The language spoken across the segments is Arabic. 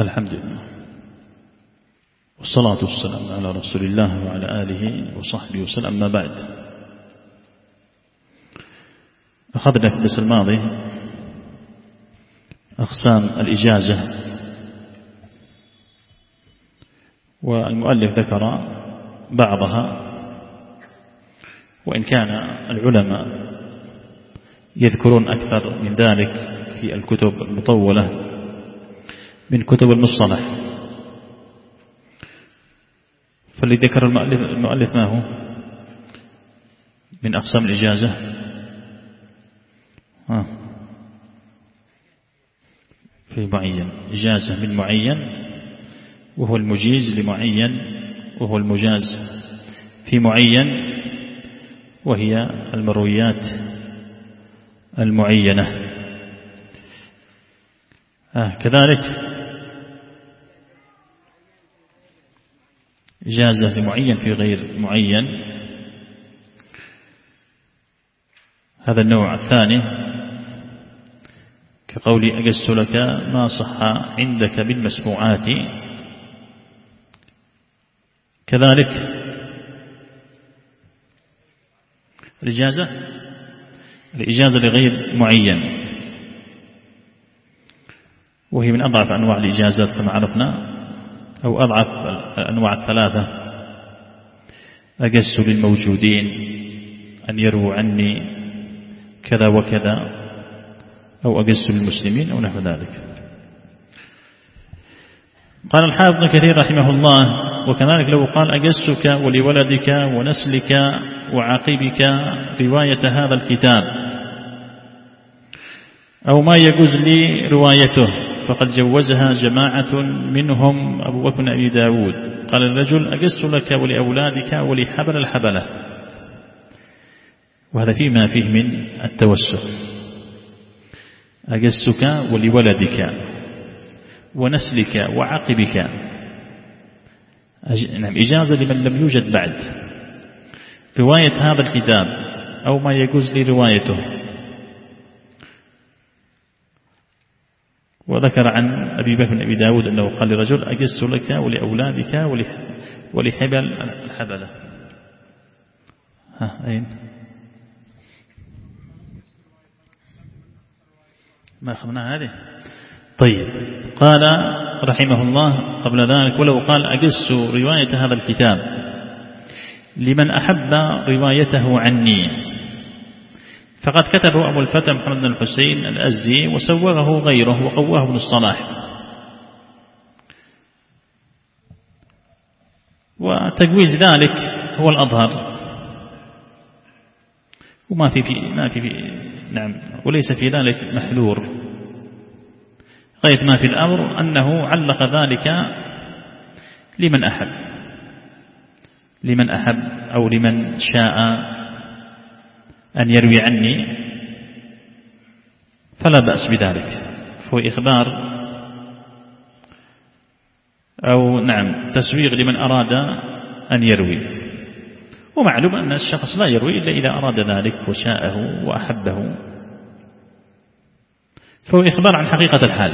الحمد لله والصلاة والسلام على رسول الله وعلى آله وصحبه وسلم. أما بعد، أخذنا في الدرس الماضي أقسام الإجازة، والمؤلف ذكر بعضها، وإن كان العلماء يذكرون أكثر من ذلك في الكتب المطولة من كتب المصطلح. فاللي ذكر المؤلف ما هو من أقسام الإجازة؟ في معين، إجازة من معين، وهو المجيز لمعين، وهو المجاز في معين، وهي المرويات المعينة. كذلك إجازة لمعين في غير معين، هذا النوع الثاني، كقولي أجزت لك ما صح عندك بالمسموعات. كذلك الإجازة لغير معين، وهي من أضعف أنواع الإجازات كما عرفنا، أو أضعف الأنواع الثلاثة. أجزت للموجودين أن يروا عني كذا وكذا، أو أجزت للمسلمين، أو نحو ذلك. قال الحافظ ابن كثير رحمه الله: وكذلك لو قال أجزتك ولولدك ونسلك وعاقبك رواية هذا الكتاب، أو ما يجوز لي روايته، فقد جوزها جماعة منهم أبو بكر أبي داود. قال الرجل: أجزت لك ولأولادك ولحبل الحبلة. وهذا فيما فيه من التوسع. أجزتك ولولدك ونسلك وعقبك، نعم، إجازة لمن لم يوجد بعد، رواية هذا الكتاب أو ما يجوز لي روايته. وذكر عن أبي بكر بن أبي داود أنه قال لرجل: أجزت لك ولأولادك ولحبل الحبلة. أين ما أخذنا هذه؟ طيب. قال رحمه الله قبل ذلك: ولو قال أجزت رواية هذا الكتاب لمن أحب روايته عني، فقد كتبه أبو الفتى محمد بن الحسين الأزدي، وسوغه غيره وقواه ابن الصلاح. وتجويز ذلك هو الأظهر، وما في نعم، وليس في ذلك محذور. غاية ما في الأمر أنه علق ذلك لمن أحب أو لمن شاء أن يروي عني، فلا بأس بذلك. فهو إخبار أو نعم تسويغ لمن أراد أن يروي. ومعلوم أن الشخص لا يروي إلا إذا أراد ذلك وشاءه وأحبه، فهو إخبار عن حقيقة الحال،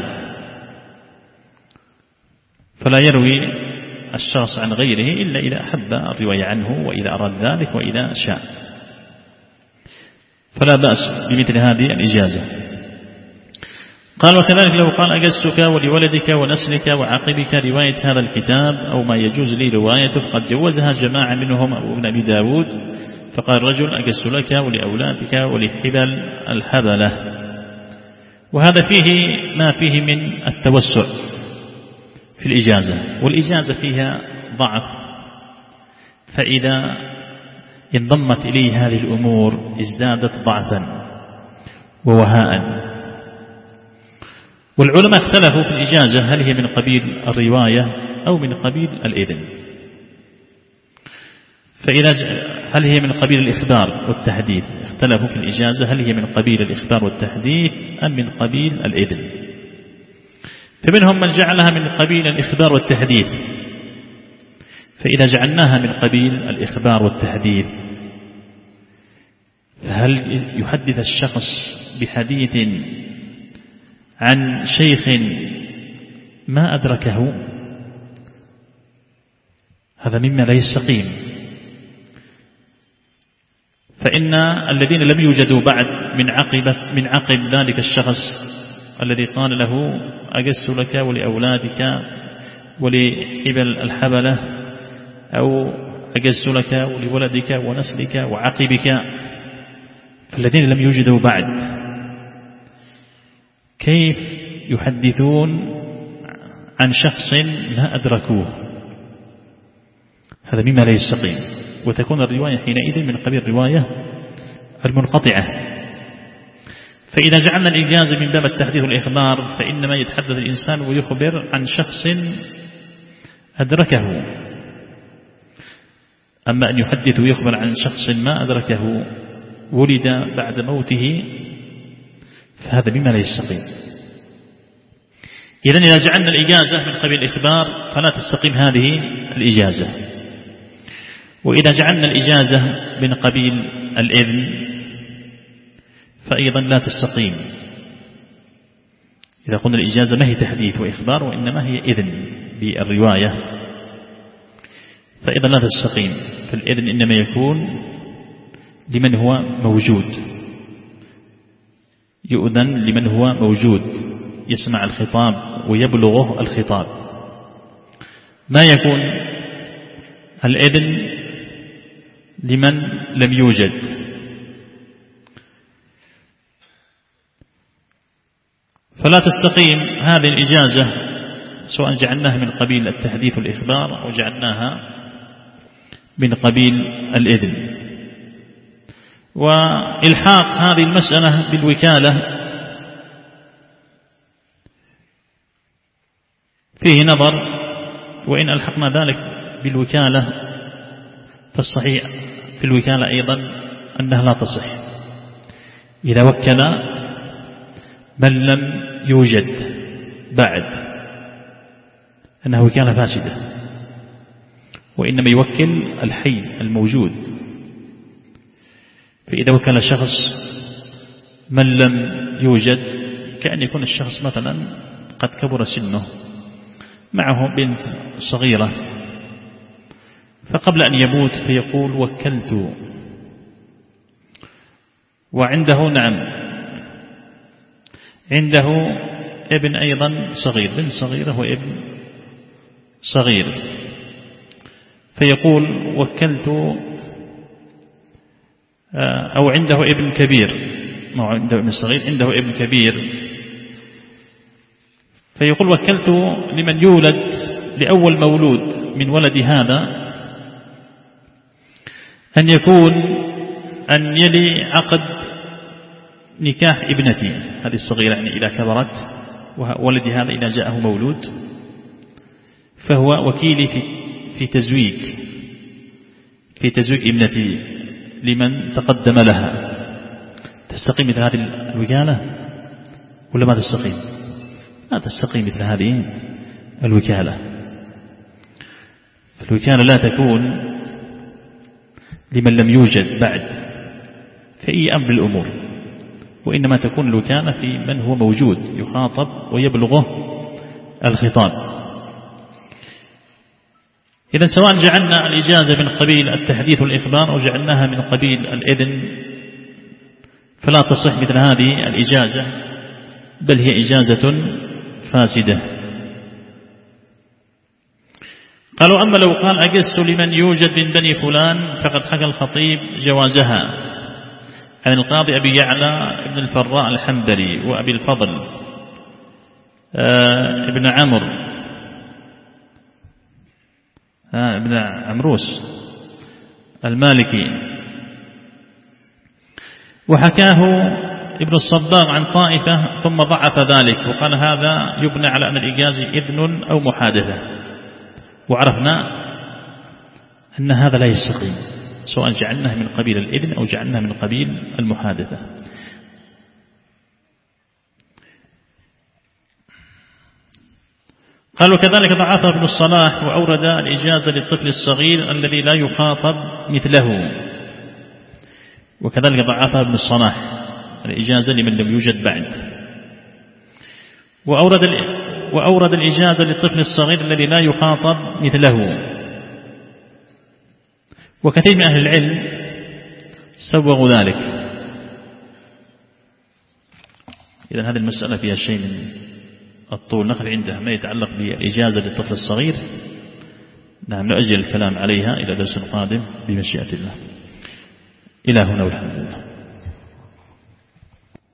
فلا يروي الشخص عن غيره إلا إذا أحب الرواية عنه، وإذا أراد ذلك، وإذا شاء، فلا بأس بمثل هذه الإجازة. قال: وكذلك لو قال أجزتك ولولدك ونسلك وعاقبك رواية هذا الكتاب أو ما يجوز لي روايته، فقد جوزها جماعة منهم أبو بن أبي داود. فقال الرجل: أجزت لك ولأولادك ولحبل الحبلة. وهذا فيه ما فيه من التوسع في الإجازة، والإجازة فيها ضعف، فإذا انضمت إليه هذه الأمور ازدادت ضعفا ووهاء. والعلماء اختلفوا في الإجازة، هل هي من قبيل الرواية أو من قبيل الإذن. هل هي من قبيل الإخبار والتحديث؟ اختلفوا في الإجازة، هل هي من قبيل الإخبار والتحديث أم من قبيل الإذن؟ فمنهم من جعلها من قبيل الإخبار والتحديث. فإذا جعلناها من قبيل الإخبار والتحديث، فهل يحدث الشخص بحديث عن شيخ ما أدركه هذا مما لا يستقيم. فإن الذين لم يوجدوا بعد من عقب ذلك الشخص الذي قال له أجزت لك ولأولادك ولحبل الحبلة، أو أجزت لك ولولدك ونسلك وعقبك، فالذين لم يوجدوا بعد كيف يحدثون عن شخص ما أدركوه؟ هذا مما لا يستقيم، وتكون الرواية حينئذ من قبيل الرواية المنقطعة. فإذا جعلنا الإجازة من باب التحديث والإخبار فإنما يتحدث الإنسان ويخبر عن شخص أدركه. أما أن يحدث ويخبر عن شخص ما أدركه ولد بعد موته فهذا مما لا يستقيم. إذن إذا جعلنا الإجازة من قبيل الإخبار فلا تستقيم هذه الإجازة. وإذا جعلنا الإجازة من قبيل الإذن فأيضا لا تستقيم. إذا قلنا الإجازة ما هي تحديث وإخبار وإنما هي إذن بالرواية فأيضا لا تستقيم. فالإذن إنما يكون لمن هو موجود، يؤذن لمن هو موجود يسمع الخطاب ويبلغه الخطاب. ما يكون الإذن لمن لم يوجد. فلا تستقيم هذه الإجازة سواء جعلناها من قبيل التحديث والإخبار أو جعلناها من قبيل الإذن. وإلحاق هذه المسألة بالوكالة فيه نظر، وإن ألحقنا ذلك بالوكالة فالصحيح في الوكالة أيضا أنها لا تصح. إذا وكل من لم يوجد بعد أنها وكالة فاسدة، وإنما يوكل الحي الموجود. فإذا وكل شخص من لم يوجد كأن يكون الشخص مثلا قد كبر سنه، معه بنت صغيرة، فقبل أن يموت فيقول وكلت، وعنده عنده ابن أيضا صغير، بنت صغيرة وابن صغير، فيقول وكلت، أو عنده ابن كبير، ما عنده ابن صغير، عنده ابن كبير، فيقول وكلت لمن يولد لأول مولود من ولد هذا أن يكون أن يلي عقد نكاح ابنتي هذه الصغيرة، يعني إذا كبرت، وولدي هذا إذا جاءه مولود فهو وكيلي في تزويج ابنتي لمن تقدم لها. تستقيم مثل هذه الوكالة ولا ما تستقيم؟ لا تستقيم مثل هذه الوكالة. فالوكالة لا تكون لمن لم يوجد بعد في أي أمر الأمور، وإنما تكون الوكالة في من هو موجود يخاطب ويبلغه الخطاب. إذا سواء جعلنا الإجازة من قبيل التحديث والإخبار أو جعلناها من قبيل الإذن فلا تصح مثل هذه الإجازة، بل هي إجازة فاسدة. قالوا أما لو قال أجزت لمن يوجد من بني فلان فقد حكى الخطيب جوازها عن القاضي أبي يعلى ابن الفراء الحنبلي وأبي الفضل ابن عمرو ابن عمروس المالكي، وحكاه ابن الصباغ عن طائفة ثم ضعف ذلك وقال هذا يبنى على أن الإجازة إذن أو محادثة. وعرفنا أن هذا لا يستقيم سواء جعلناه من قبيل الإذن أو جعلناه من قبيل المحادثة. قالوا كذلك ضعفه ابن الصلاح وأورد الإجازة للطفل الصغير الذي لا يخاطب مثله، وكذلك ضعفه ابن الصلاح الإجازة لمن لم يوجد بعد. وأورد وأورد الإجازة للطفل الصغير الذي لا يخاطب مثله. وكثير من أهل العلم سوغوا ذلك. إذن هذه المسألة فيها شيء من الطول، نقف عندها ما يتعلق بالإجازة للطفل الصغير. نعم، نؤجل الكلام عليها إلى درس قادم بمشيئة الله. إلى هنا والحمد لله.